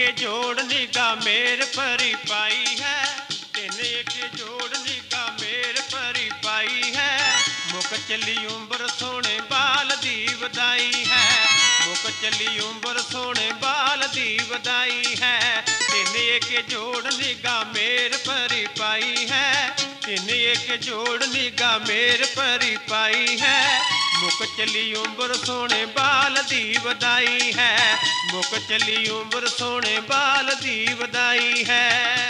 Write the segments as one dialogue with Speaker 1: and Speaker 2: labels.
Speaker 1: जोड़ निगाह मेर परी पाई है, तिन एक जोड़ निगाह मेर परी पाई है। मुक चली उम्र सोने बाल दी वधाई है, मुक चली उम्र सोने बाल दी वधाई है। तिन एक जोड़ निगाह मेर परी पाई है, तिन एक जोड़ निगाह मेर परी पाई है। मुक चली उम्र सोने बाल दी वधाई है, मुक चली उम्र सोने बाल दी वधाई है।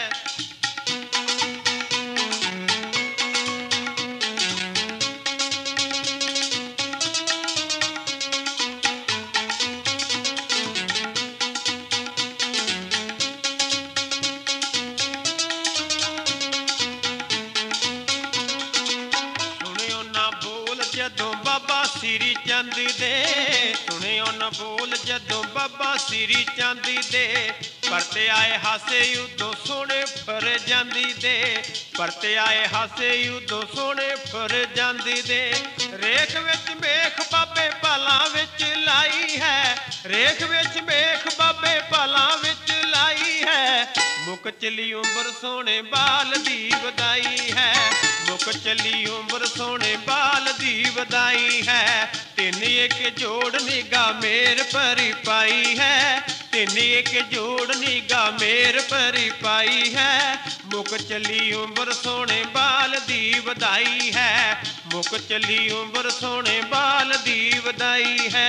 Speaker 1: जदों बाबा श्री चंद दे, सुनियो न बोल जदों बाबा श्री चंद दे। परते आए हासे उदों सोने फर जांदी दे, परते आए हासे उदों सोने फर जांदी दे। रेख विच मेख बाबे पालां विच लाई है, रेख विच मेख बाबे पालां विच लाई है। मुक चली उम्र सोने बाल दी वधाई है, मुक चली उम्र सोने बाल दी वधाई है। तिन एक जोड़ निगाह मेर परी पाई है, तिन एक जोड़ निगाह मेर परी पाई है। मुक चली उम्र सोने बाल दी वधाई है, मुक चली उम्र सोने बाल दी वधाई है।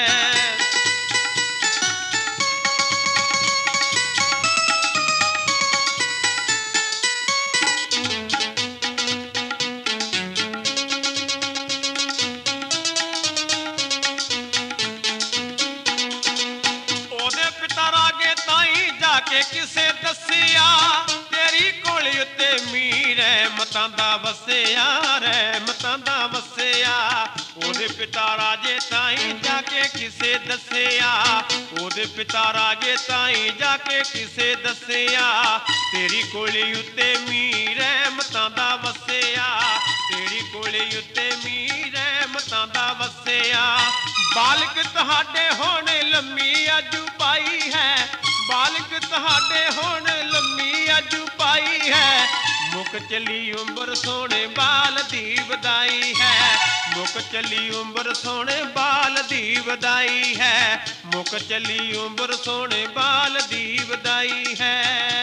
Speaker 1: के किसे दसिया तेरी कोली उत्ते मीर रहमतां दा वसिया, रहमतां दा वसिया। ओदे पिता राजे ताई जाके किसे दसिया, ओदे पिता राजे ताई जाके किसे दसिया। तेरी कोली उत्ते मीर रहमतां दा वसिया, तेरी कोली उत्ते मीर रहमतां दा वसिया। बालक तुहाडे होण लम्मी अजू पाई है, बालक तुहाडे होण लम्मी अज पाई है। मुक चली उम्र सोने बाल दी वधाई है, मुक चली उम्र सोने बाल दी वधाई है, मुक चली उम्र सोने बाल दी वधाई है।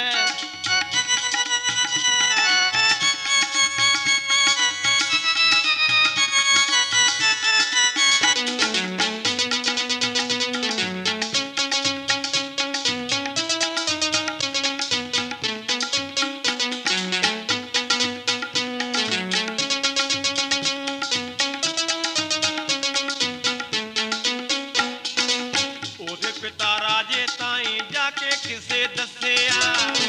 Speaker 1: पिता राजे ताई जाके किसे दसिया,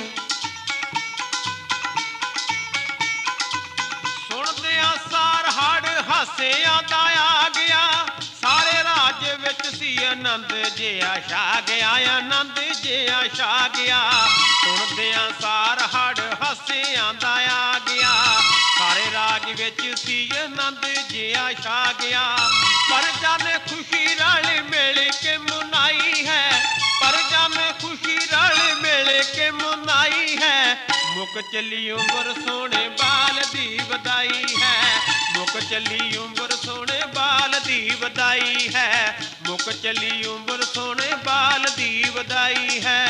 Speaker 1: सुनदिया सार हड़ हासे आंदा आ गया। सारे राज विच सी आनंद जिया छा गया, आनंद जिया छा गया। सुनदिया सार हड़ हासे आंदा आ गया, सारे राज विच सी आनंद जिया छा गया। परजा ने खुशी रल मिल के मनाई है, परजा में खुशी रल मिल के मनाई है। मुक चली उम्र सोने बाल दी वधाई है, मुक चली उम्र सोने बाल दी वधाई है, मुक चली उम्र सोने बाल दी वधाई है।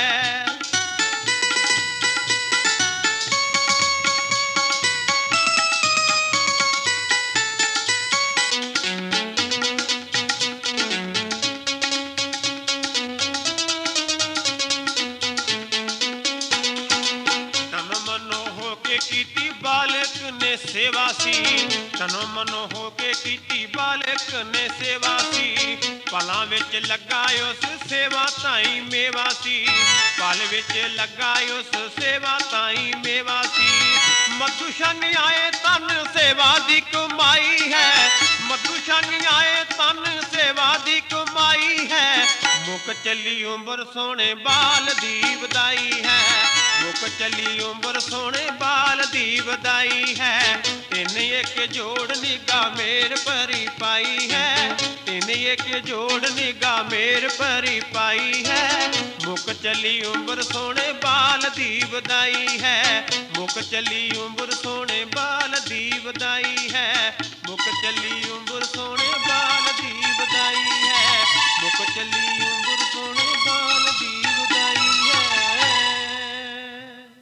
Speaker 1: कीती बालक ने सेवा सी, तनो मनो होके कीती बालक ने सेवा सी। पलां विच लगा उस सेवा ताई मेवा सी, पल विच लगा उस सेवा ताई मेवा सी। मधु छंग आए तन सेवा दी कमाई है, मधु छंग आए तन सेवा दी कमाई है। मुक चली उम्र सोने बाल दी वधाई है, मुक चली उम्र सोने बाल दी वधाई है। तिन एक जोड़ निगाह मेर परी पाई है, तिन एक जोड़ निगाह मेर परी पाई है। ਮੁੱਕ ਚੱਲੀ ਉਮਰ ਸੋਹਣੇ ਬਾਲ ਦੀ ਵਧਾਈ ਹੈ, ਮੁੱਕ ਚੱਲੀ ਉਮਰ ਸੋਹਣੇ ਬਾਲ ਦੀ ਵਧਾਈ ਹੈ, ਮੁੱਕ ਚੱਲੀ ਉਮਰ ਸੋਹਣੇ ਬਾਲ ਦੀ ਵਧਾਈ ਹੈ, ਮੁੱਕ ਚੱਲੀ